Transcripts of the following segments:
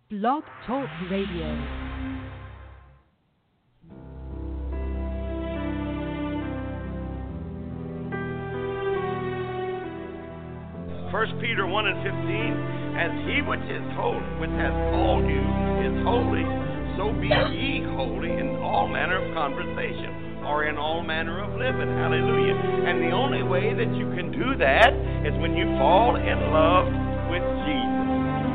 Blog Talk Radio. First Peter 1 and 15, as he which is holy, which has called you, is holy, so be ye holy in all manner of conversation, or in all manner of living. Hallelujah. And the only way that you can do that is when you fall in love with Jesus.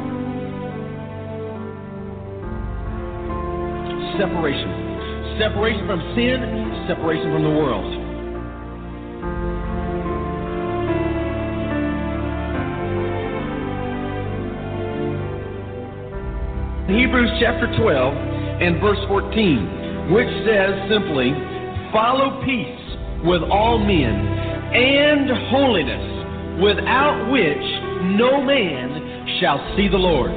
Separation. Separation from sin, separation from the world. Hebrews chapter 12 and verse 14, which says simply, follow peace with all men and holiness, without which no man shall see the Lord.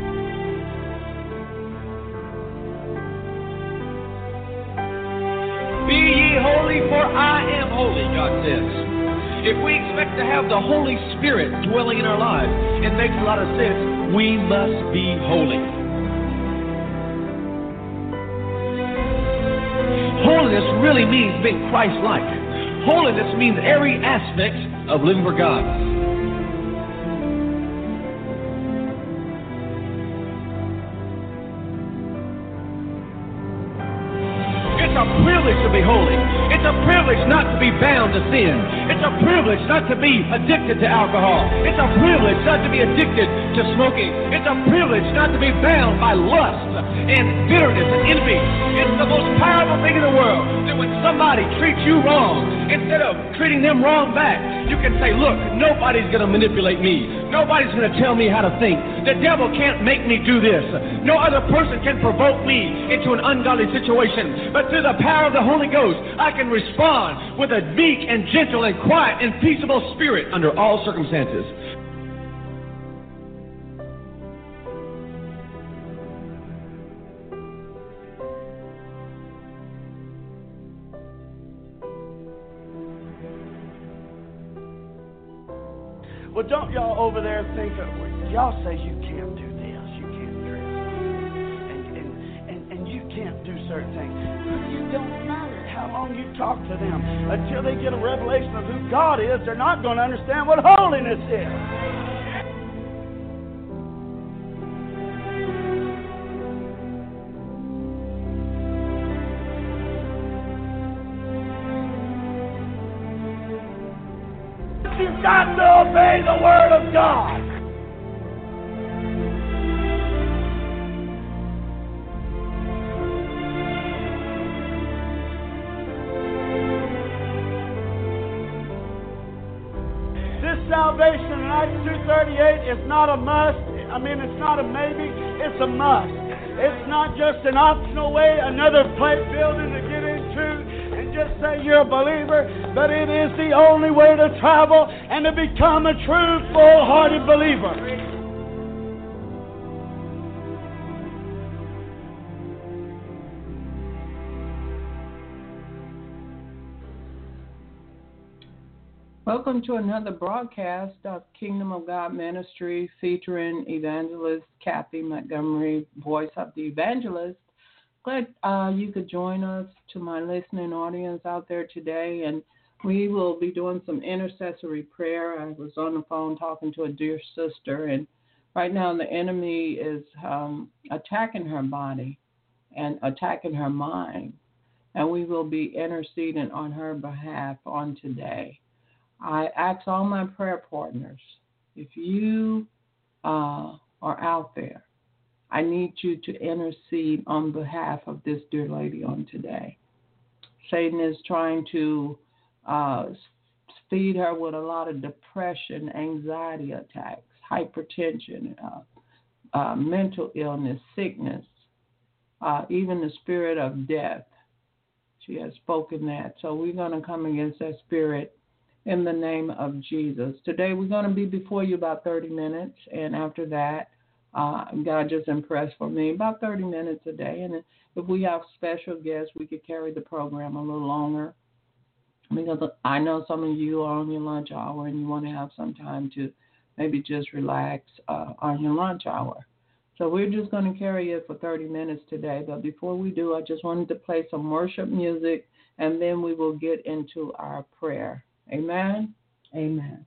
Be ye holy, for I am holy, God says. If we expect to have the Holy Spirit dwelling in our lives, it makes a lot of sense. We must be holy. Holiness really means being Christ-like. Holiness means every aspect of living for God. It's a privilege to be holy. It's a privilege not to be bound to sin. It's a privilege not to be addicted to alcohol. It's a privilege not to be addicted to smoking. It's a privilege not to be bound by lust and bitterness and envy. It's the most powerful thing in the world that when somebody treats you wrong, instead of treating them wrong back, you can say, look, nobody's going to manipulate me. Nobody's going to tell me how to think. The devil can't make me do this. No other person can provoke me into an ungodly situation. But through the power of the Holy Ghost, I can respond with a meek and gentle and quiet and peaceable spirit under all circumstances. Well, don't y'all over there think that y'all say you can't do this, you can't dress, and you can't do certain things. It don't matter how long you talk to them. Until they get a revelation of who God is, they're not going to understand what holiness is. You've got to obey the Word of God. This salvation in Acts 2:38 is not a must. It's not a maybe. It's a must. It's not just an optional way, another plate building to get into and just say you're a believer, but it is the only way to travel and to become a true, full-hearted believer. Welcome to another broadcast of Kingdom of God Ministry featuring evangelist Kathy Montgomery, voice of the evangelist. Glad you could join us, to my listening audience out there today, and we will be doing some intercessory prayer. I was on the phone talking to a dear sister, and right now the enemy is attacking her body and attacking her mind, and we will be interceding on her behalf on today. I ask all my prayer partners, if you are out there, I need you to intercede on behalf of this dear lady on today. Satan is trying to feed her with a lot of depression, anxiety attacks, hypertension, mental illness, sickness, even the spirit of death. She has spoken that. So we're going to come against that spirit in the name of Jesus. Today we're going to be before you about 30 minutes, and after that, God just impressed for me about 30 minutes a day. And if we have special guests, we could carry the program a little longer. Because I know some of you are on your lunch hour and you want to have some time to maybe just relax on your lunch hour. So we're just going to carry it for 30 minutes today. But before we do, I just wanted to play some worship music, and then we will get into our prayer. Amen? Amen.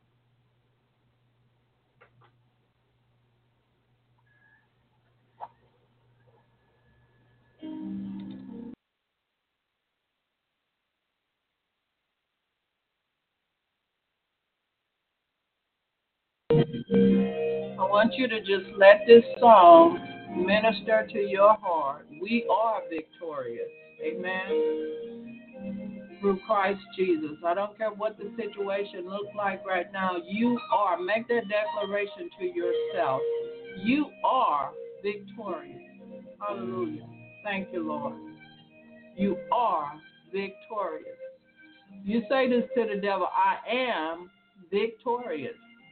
I want you to just let this song minister to your heart. We are victorious. Amen. Through Christ Jesus. I don't care what the situation looks like right now. You are. Make that declaration to yourself. You are victorious. Hallelujah. Thank you, Lord. You are victorious. You say this to the devil, I am victorious.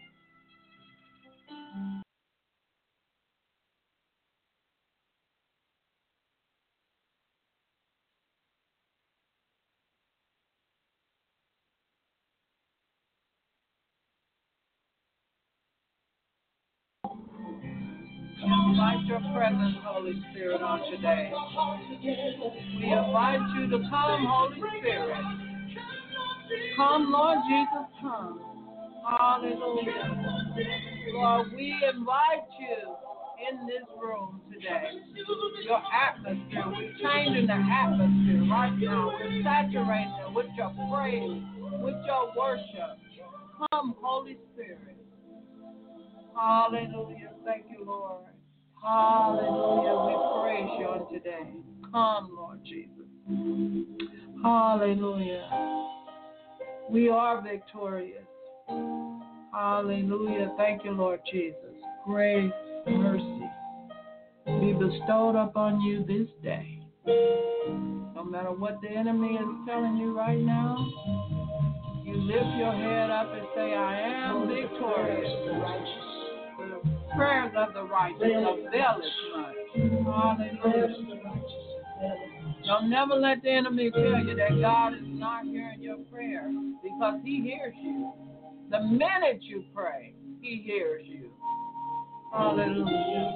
We invite your presence, Holy Spirit, on today. We invite you to come, Holy Spirit. Come, Lord Jesus, come. Hallelujah. Lord, we invite you in this room today. Your atmosphere, we're changing the atmosphere right now. We're saturating it with your praise, with your worship. Come, Holy Spirit. Hallelujah. Thank you, Lord. Hallelujah. We praise you on today. Come, Lord Jesus. Hallelujah. We are victorious. Hallelujah. Thank you, Lord Jesus. Grace, mercy be bestowed upon you this day. No matter what the enemy is telling you right now, you lift your head up and say, I am victorious. The prayers of the righteous availeth much. Hallelujah. Don't never let the enemy tell you that God is not hearing your prayer, because he hears you. The minute you pray, he hears you. Hallelujah.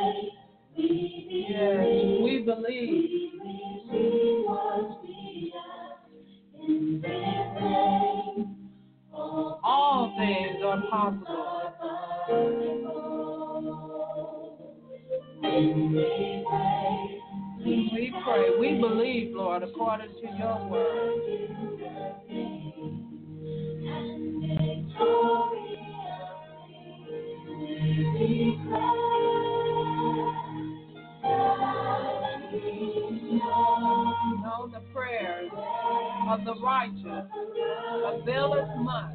Yes, we believe. All things are possible. We pray. We believe, Lord, according to your word. Know the prayers of the righteous availeth much.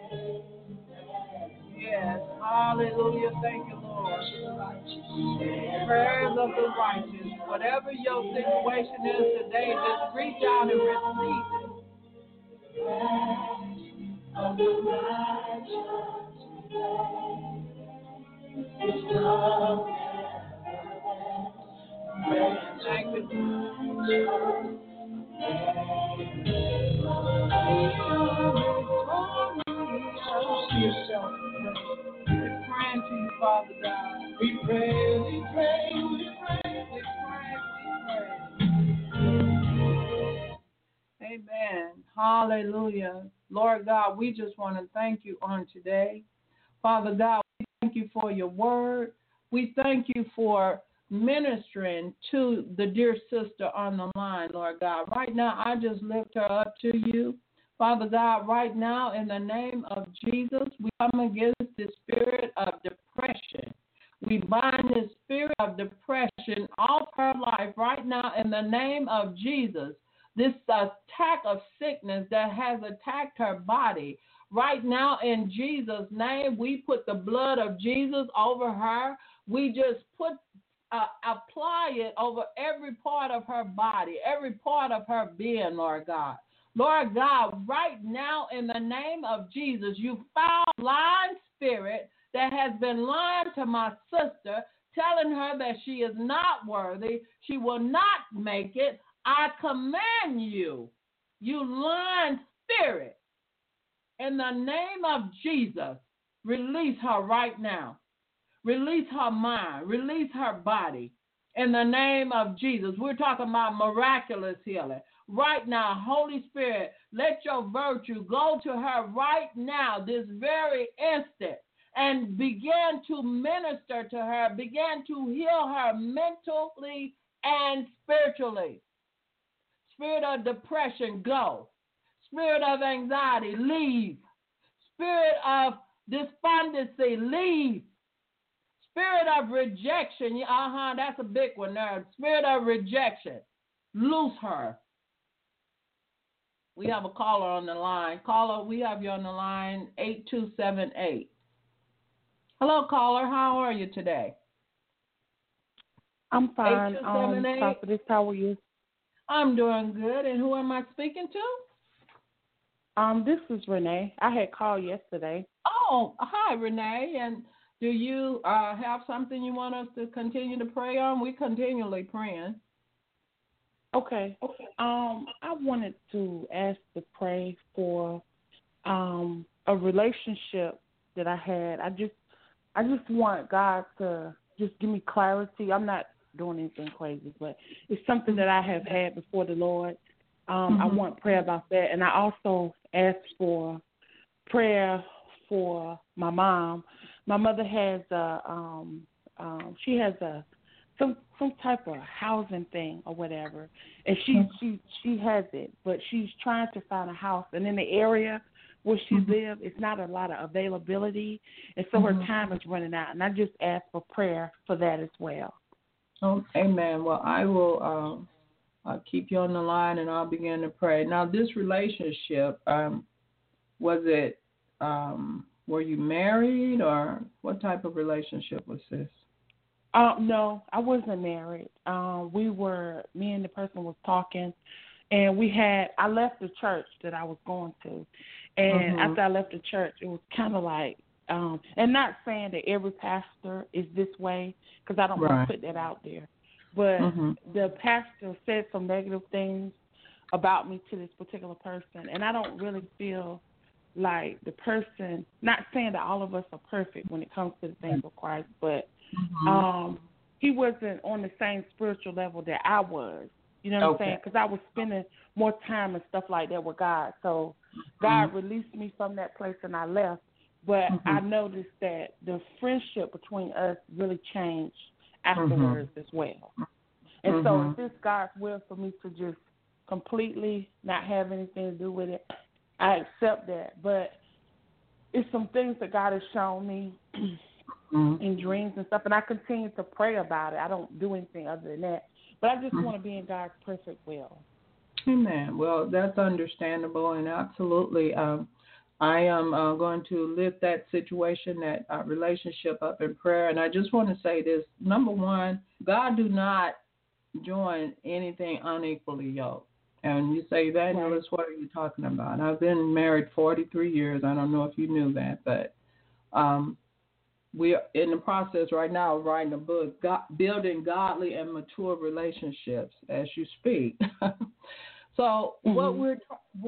Yes, hallelujah, thank you, Lord. Prayers of the righteous. Whatever your situation is today, just reach out and receive it. Of the righteous. Thank you. Yourself. We're praying to you, Father God. We pray, we pray, we pray, we pray, we pray. Amen. Hallelujah. Lord God, we just want to thank you on today. Father God, we thank you for your word. We thank you for ministering to the dear sister on the line, Lord God. Right now, I just lift her up to you. Father God, right now, in the name of Jesus, we come against the spirit of depression. We bind the spirit of depression off her life right now in the name of Jesus. This attack of sickness that has attacked her body, right now in Jesus' name, we put the blood of Jesus over her. We just apply it over every part of her body, every part of her being, Lord God. Lord God, right now in the name of Jesus, you foul lying spirit that has been lying to my sister, telling her that she is not worthy, she will not make it. I command you, you lying spirit, in the name of Jesus, release her right now. release her mind, release her body. In the name of Jesus, we're talking about miraculous healing. Right now, Holy Spirit, let your virtue go to her right now, this very instant, and begin to minister to her, begin to heal her mentally and spiritually. Spirit of depression, go. Spirit of anxiety, leave. Spirit of despondency, leave. Spirit of rejection, that's a big one there. Spirit of rejection, loose her. We have a caller on the line. Caller, we have you on the line, 8278. Hello, caller. How are you today? I'm fine. 8278. Prophetess, how are you? I'm doing good. And who am I speaking to? This is Renee. I had called yesterday. Oh, hi, Renee. And do you have something you want us to continue to pray on? We're continually praying. Okay. I wanted to ask to pray for a relationship that I had. I just want God to just give me clarity. I'm not doing anything crazy, but it's something that I have had before the Lord. I want prayer about that. And I also asked for prayer for my mom. My mother has some type of housing thing or whatever, and she has it, but she's trying to find a house, and in the area where she lives, it's not a lot of availability, and so her time is running out. And I just asked for prayer for that as well. Oh, amen. Well, I will I'll keep you on the line, and I'll begin to pray. Now, this relationship, was it, were you married, or what type of relationship was this? No, I wasn't married. Me and the person was talking, and I left the church that I was going to. And after I left the church, it was kind of like, and not saying that every pastor is this way, because I don't want to put that out there. But the pastor said some negative things about me to this particular person, and I don't really feel like the person, not saying that all of us are perfect when it comes to the things of Christ, but he wasn't on the same spiritual level that I was. You know what I'm saying? Because I was spending more time and stuff like that with God. So God released me from that place and I left. But I noticed that the friendship between us really changed afterwards as well. And so if it's God's will for me to just completely not have anything to do with it, I accept that. But it's some things that God has shown me in dreams and stuff, and I continue to pray about it. I don't do anything other than that. But I just want to be in God's perfect will. Amen. Well, that's understandable, and absolutely. I am going to lift that situation, that relationship up in prayer. And I just want to say this. Number one, God do not join anything unequally yoked. And you say, Evangelist, what are you talking about? I've been married 43 years. I don't know if you knew that, but we are in the process right now of writing a book, Building Godly and Mature Relationships, as you speak. So what we're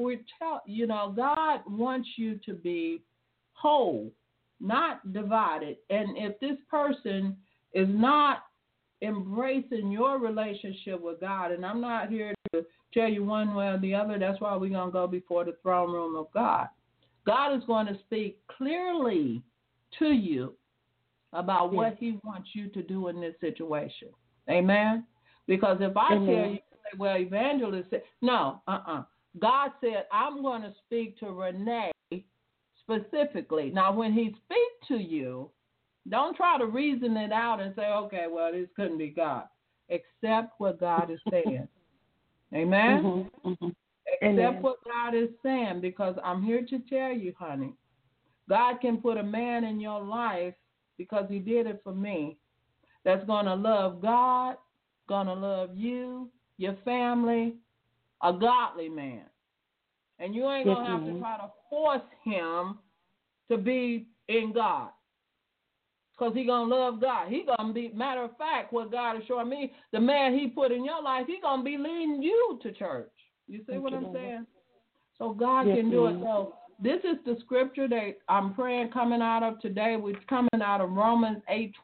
God wants you to be whole, not divided. And if this person is not embracing your relationship with God, and I'm not here to tell you one way or the other, that's why we're going to go before the throne room of God. God is going to speak clearly to you about what he wants you to do in this situation. Amen? Because if I tell you, well, Evangelist said, no, God said, I'm going to speak to Renee specifically. Now, when he speaks to you, don't try to reason it out and say, okay, well, this couldn't be God. Accept what God is saying. Amen? Accept what God is saying, because I'm here to tell you, honey, God can put a man in your life, because he did it for me, that's going to love God, going to love you, your family, a godly man. And you ain't going to have to try to force him to be in God, because he's going to love God. He's going to be, matter of fact, what God is showing me, the man he put in your life, he's going to be leading you to church. You see what I'm saying? So God can do it. So This is the scripture that I'm praying coming out of today. We're coming out of Romans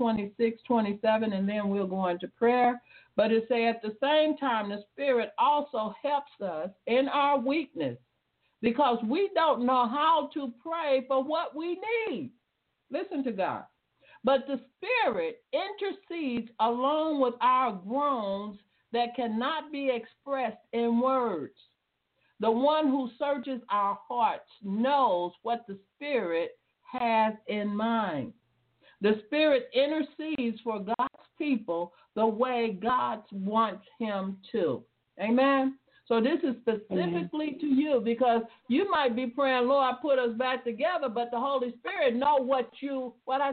8:26-27, and then we'll go into prayer. But it says, at the same time, the Spirit also helps us in our weakness, because we don't know how to pray for what we need. Listen to God. But the Spirit intercedes along with our groans that cannot be expressed in words. The one who searches our hearts knows what the Spirit has in mind. The Spirit intercedes for God's people the way God wants him to. Amen? So this is specifically to you, because you might be praying, Lord, put us back together, but the Holy Spirit know what you,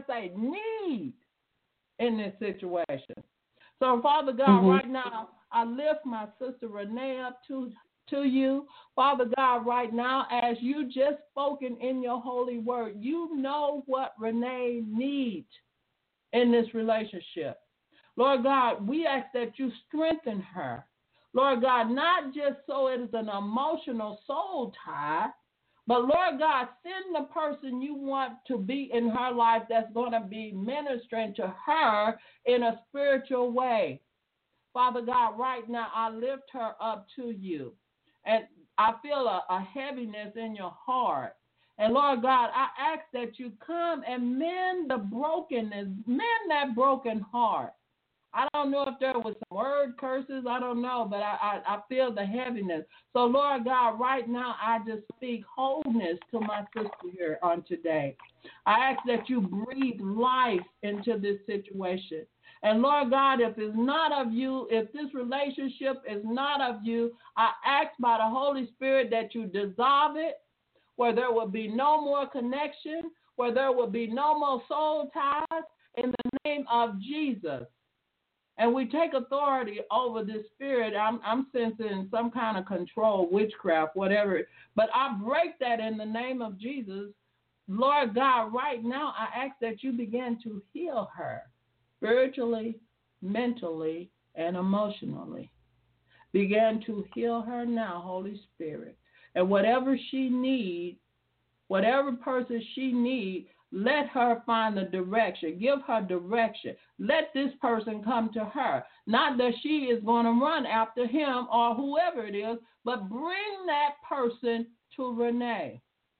need in this situation. So, Father God, right now, I lift my sister Renee up to you. Father God, right now, as you just spoken in your holy word, you know what Renee needs in this relationship. Lord God, we ask that you strengthen her. Lord God, not just so it is an emotional soul tie, but Lord God, send the person you want to be in her life that's going to be ministering to her in a spiritual way. Father God, right now, I lift her up to you. And I feel a heaviness in your heart. And Lord God, I ask that you come and mend the brokenness, mend that broken heart. I don't know if there was some word curses, I don't know, but I feel the heaviness. So Lord God, right now I just speak wholeness to my sister here on today. I ask that you breathe life into this situation. And Lord God, if it's not of you, if this relationship is not of you, I ask by the Holy Spirit that you dissolve it, where there will be no more connection, where there will be no more soul ties, in the name of Jesus. And we take authority over this spirit. I'm sensing some kind of control, witchcraft, whatever. But I break that in the name of Jesus. Lord God, right now I ask that you begin to heal her spiritually, mentally, and emotionally. Begin to heal her now, Holy Spirit. And whatever she needs, whatever person she needs, let her find the direction. Give her direction. Let this person come to her. Not that she is going to run after him or whoever it is, but bring that person to Renee.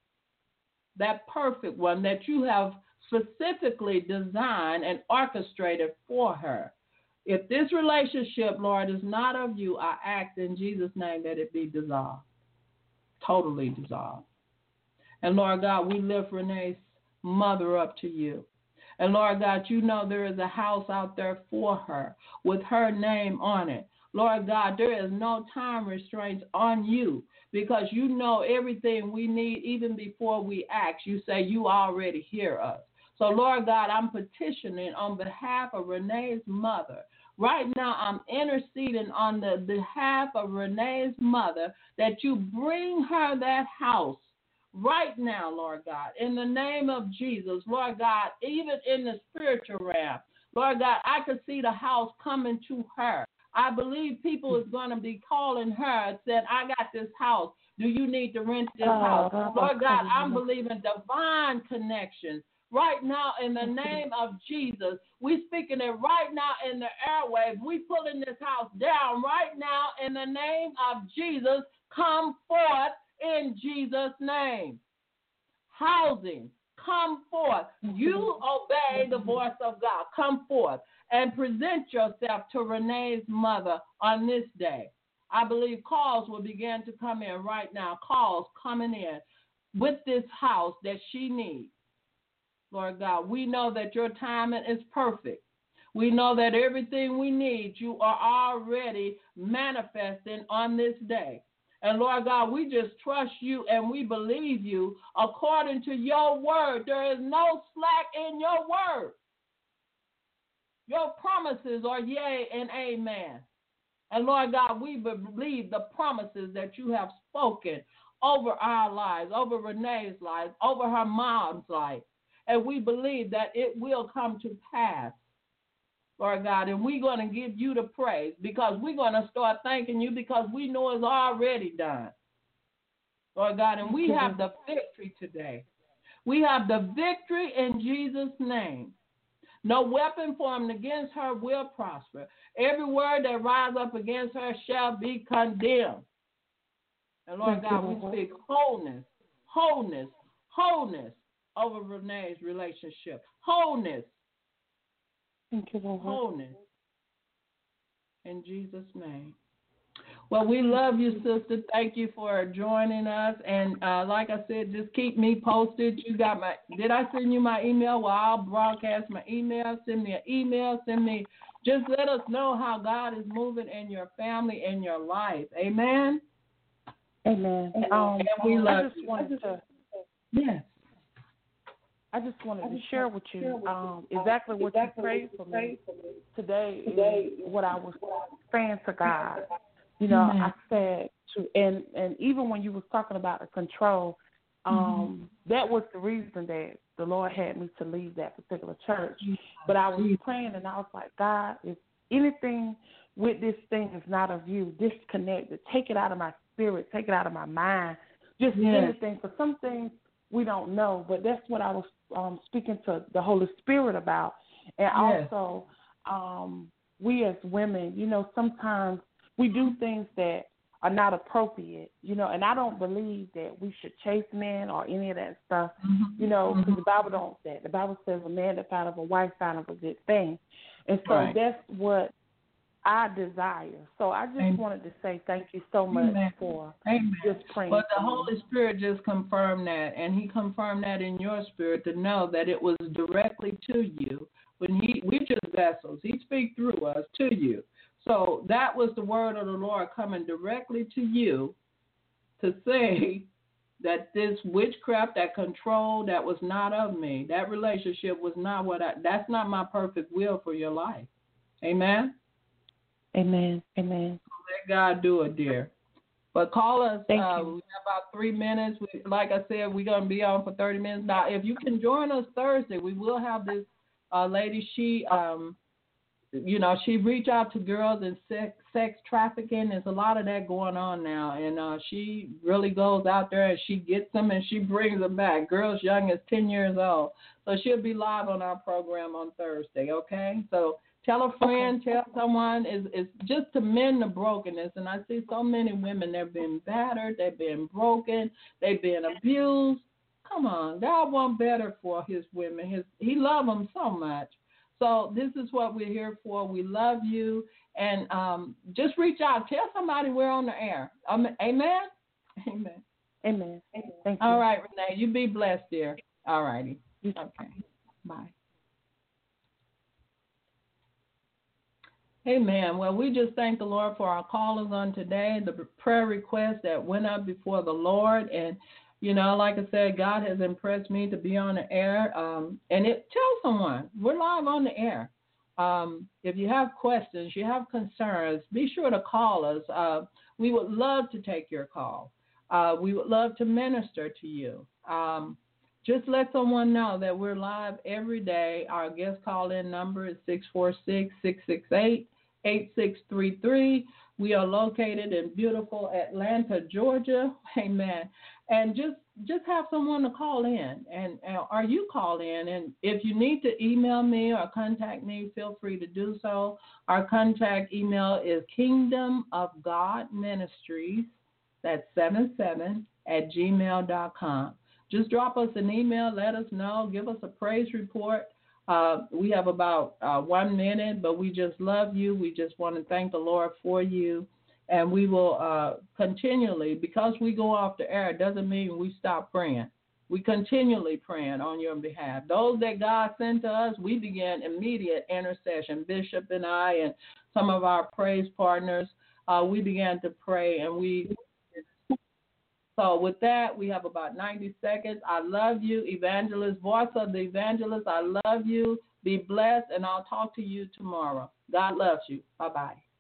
That perfect one that you have specifically designed and orchestrated for her. If this relationship, Lord, is not of you, I ask in Jesus' name that it be dissolved. Totally dissolved. And Lord God, we lift Renee's mother up to you. And Lord God, you know there is a house out there for her with her name on it. Lord God, there is no time restraints on you, because you know everything we need even before we ask. You say you already hear us. So Lord God, I'm petitioning on behalf of Renee's mother. Right now, I'm interceding on the behalf of Renee's mother that you bring her that house right now, Lord God, in the name of Jesus. Lord God, even in the spiritual realm, Lord God, I could see the house coming to her. I believe people is going to be calling her and saying, I got this house. Do you need to rent this house? Lord God, I'm believing divine connections. Right now, in the name of Jesus, we speaking it right now in the airwaves. We pulling this house down right now in the name of Jesus. Come forth in Jesus' name. Housing, come forth. You obey the voice of God. Come forth and present yourself to Renee's mother on this day. I believe calls will begin to come in right now. Calls coming in with this house that she needs. Lord God, we know that your timing is perfect. We know that everything we need, you are already manifesting on this day. And Lord God, we just trust you and we believe you according to your word. There is no slack in your word. Your promises are yea and amen. And Lord God, we believe the promises that you have spoken over our lives, over Renee's life, over her mom's life. And we believe that it will come to pass, Lord God. And we're going to give you the praise, because we're going to start thanking you, because we know it's already done. Lord God, and we have the victory today. We have the victory in Jesus' name. No weapon formed against her will prosper. Every word that rises up against her shall be condemned. And Lord God, we speak wholeness, wholeness, wholeness over Renee's relationship. Wholeness. Thank you, Lord. Wholeness. In Jesus' name. Well, we love you, sister. Thank you for joining us. And like I said, just keep me posted. You got my, did I send you my email? Well, I'll broadcast my email. Send me an email. Just let us know how God is moving in your family and your life. Amen? Amen. And we love I just wanted to. Yes. I just wanted to share with you exactly what you prayed for me today is what I was saying to God. You know, I said to, and even when you was talking about the control, that was the reason that the Lord had me to leave that particular church. But I was praying and I was like, God, if anything with this thing is not of you, disconnect it, take it out of my spirit, take it out of my mind, just anything. For some things we don't know, but that's what I was speaking to the Holy Spirit about. And also, we as women, you know, sometimes we do things that are not appropriate, you know, and I don't believe that we should chase men or any of that stuff, you know, because the Bible don't say it. The Bible says a man that found of a wife found of a good thing. And so that's what I desire. So I just wanted to say thank you so much for just praying. But the Holy Spirit just confirmed that, and he confirmed that in your spirit to know that it was directly to you. When we're just vessels. He speaks through us to you. So that was the word of the Lord coming directly to you to say that this witchcraft, that control, that was not of me. That relationship was not that's not my perfect will for your life. Amen? Amen. Amen. Let God do it, dear. But call us. Thank you. you. We have about 3 minutes. Like I said, we're going to be on for 30 minutes. Now, if you can join us Thursday, we will have this lady. She, you know, she reach out to girls in sex trafficking. There's a lot of that going on now. And she really goes out there and she gets them and she brings them back. Girls young as 10 years old. So she'll be live on our program on Thursday, okay? So tell a friend, tell someone. It's just to mend the brokenness. And I see so many women, they've been battered, they've been broken, they've been abused. Come on, God wants better for his women. He loves them so much. So this is what we're here for. We love you. And just reach out. Tell somebody we're on the air. Amen? Amen. Amen. Thank you. All right, Renee. You be blessed, dear. All righty. Okay. Bye. Amen. Well, we just thank the Lord for our callers on today, the prayer requests that went up before the Lord. And, you know, like I said, God has impressed me to be on the air. And tell someone, we're live on the air. If you have questions, you have concerns, be sure to call us. We would love to take your call. We would love to minister to you. Just let someone know that we're live every day. Our guest call-in number is 646-668-8633. We are located in beautiful Atlanta, Georgia. Amen. And just have someone to call in, or you call in. And if you need to email me or contact me, feel free to do so. Our contact email is Kingdom of God Ministries. That's 77@gmail.com. Just drop us an email, let us know, give us a praise report. We have about 1 minute, but we just love you. We just want to thank the Lord for you. And we will continually, because we go off the air, it doesn't mean we stop praying. We continually praying on your behalf. Those that God sent to us, we began immediate intercession. Bishop and I and some of our praise partners, we began to pray, and so with that, we have about 90 seconds. I love you, evangelist, voice of the evangelist. I love you. Be blessed, and I'll talk to you tomorrow. God loves you. Bye-bye.